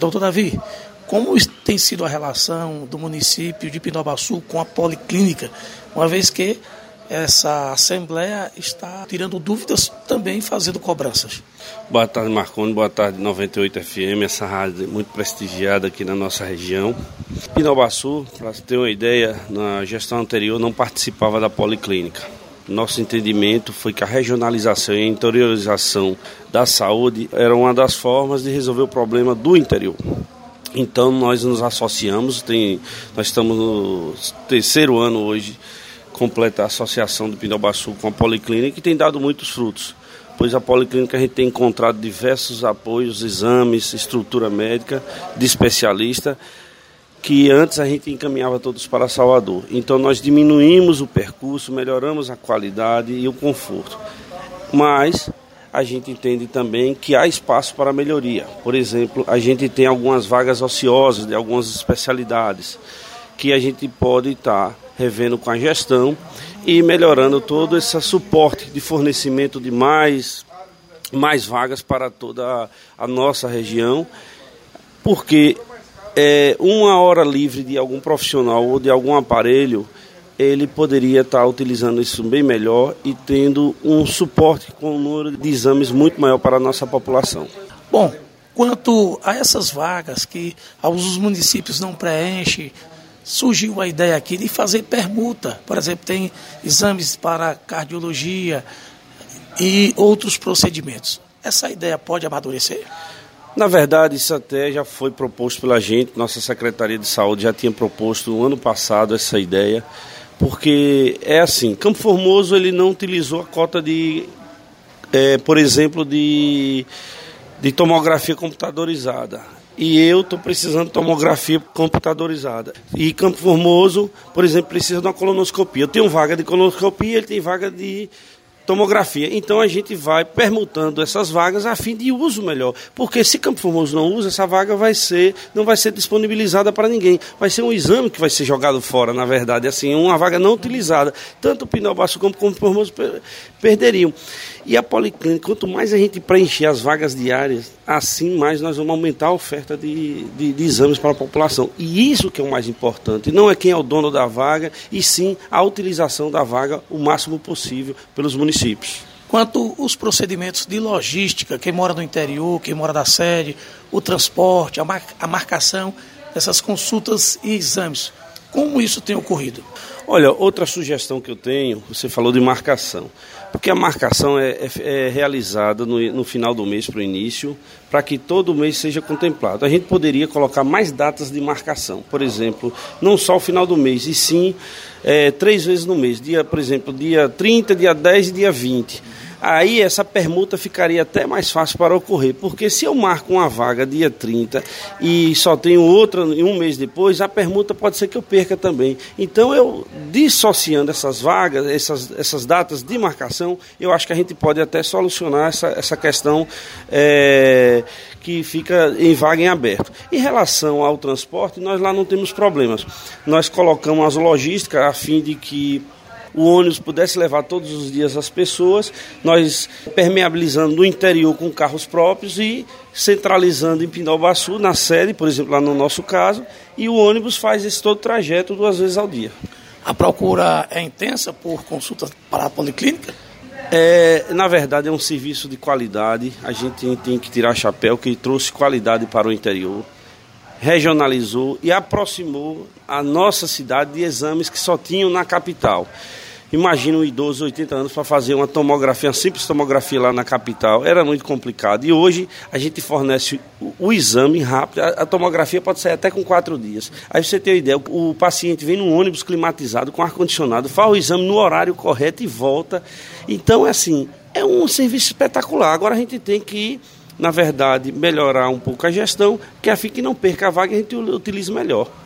Doutor Davi, como tem sido a relação do município de Pindobaçu com a Policlínica, uma vez que essa Assembleia está tirando dúvidas, também fazendo cobranças? Boa tarde, Marconi. Boa tarde, 98 FM, essa rádio muito prestigiada aqui na nossa região. Pindobaçu, para você ter uma ideia, na gestão anterior não participava da Policlínica. Nosso entendimento foi que a regionalização e a interiorização da saúde era uma das formas de resolver o problema do interior. Então nós nos associamos, nós estamos no terceiro ano hoje, completa a associação do Pindobaçu com a Policlínica, e tem dado muitos frutos, pois a Policlínica a gente tem encontrado diversos apoios, exames, estrutura médica de especialista, que antes a gente encaminhava todos para Salvador. Então nós diminuímos o percurso, melhoramos a qualidade e o conforto. Mas a gente entende também que há espaço para melhoria. Por exemplo, a gente tem algumas vagas ociosas de algumas especialidades que a gente pode estar revendo com a gestão e melhorando todo esse suporte de fornecimento de mais vagas para toda a nossa região, porque uma hora livre de algum profissional ou de algum aparelho, ele poderia estar utilizando isso bem melhor e tendo um suporte com um número de exames muito maior para a nossa população. Bom, quanto a essas vagas que os municípios não preenchem, surgiu a ideia aqui de fazer permuta. Por exemplo, tem exames para cardiologia e outros procedimentos. Essa ideia pode amadurecer? Na verdade, isso até já foi proposto pela gente. Nossa Secretaria de Saúde já tinha proposto no ano passado essa ideia, porque é assim, Campo Formoso ele não utilizou a cota por exemplo, de tomografia computadorizada. E eu estou precisando de tomografia computadorizada. E Campo Formoso, por exemplo, precisa de uma colonoscopia. Eu tenho vaga de colonoscopia, ele tem vaga de tomografia. Então a gente vai permutando essas vagas a fim de uso melhor. Porque se Campo Formoso não usa, essa vaga não vai ser disponibilizada para ninguém. Vai ser um exame que vai ser jogado fora, na verdade. Assim, uma vaga não utilizada. Tanto o Pindobaçu como o Campo Formoso perderiam. E a Policlínica, quanto mais a gente preencher as vagas diárias, assim mais nós vamos aumentar a oferta de exames para a população. E isso que é o mais importante. Não é quem é o dono da vaga, e sim a utilização da vaga o máximo possível pelos municípios. Quanto aos procedimentos de logística, quem mora no interior, quem mora da sede, o transporte, a marcação dessas consultas e exames, como isso tem ocorrido? Olha, outra sugestão que eu tenho, você falou de marcação, porque a marcação é realizada no final do mês para o início, para que todo mês seja contemplado. A gente poderia colocar mais datas de marcação, por exemplo, não só o final do mês, e sim 3 vezes no mês, por exemplo, dia 30, dia 10 e dia 20. Aí essa permuta ficaria até mais fácil para ocorrer, porque se eu marco uma vaga dia 30 e só tenho outra um mês depois, a permuta pode ser que eu perca também. Então eu, dissociando essas vagas, essas datas de marcação, eu acho que a gente pode até solucionar essa questão que fica em vaga em aberto. Em relação ao transporte, nós lá não temos problemas. Nós colocamos as logísticas a fim de que o ônibus pudesse levar todos os dias as pessoas, nós permeabilizando no interior com carros próprios e centralizando em Pindobaçu, na sede, por exemplo, lá no nosso caso, e o ônibus faz esse todo trajeto 2 vezes ao dia. A procura é intensa por consultas para a Policlínica? Na verdade, é um serviço de qualidade, a gente tem que tirar chapéu, que trouxe qualidade para o interior, regionalizou e aproximou a nossa cidade de exames que só tinham na capital. Imagina um idoso de 80 anos para fazer uma tomografia, uma simples tomografia lá na capital, era muito complicado. E hoje a gente fornece o exame rápido, a tomografia pode sair até com 4 dias. Aí você tem uma ideia, o paciente vem num ônibus climatizado, com ar-condicionado, faz o exame no horário correto e volta. Então, é um serviço espetacular. Agora a gente tem que, na verdade, melhorar um pouco a gestão, que a fim que não perca a vaga e a gente utilize melhor.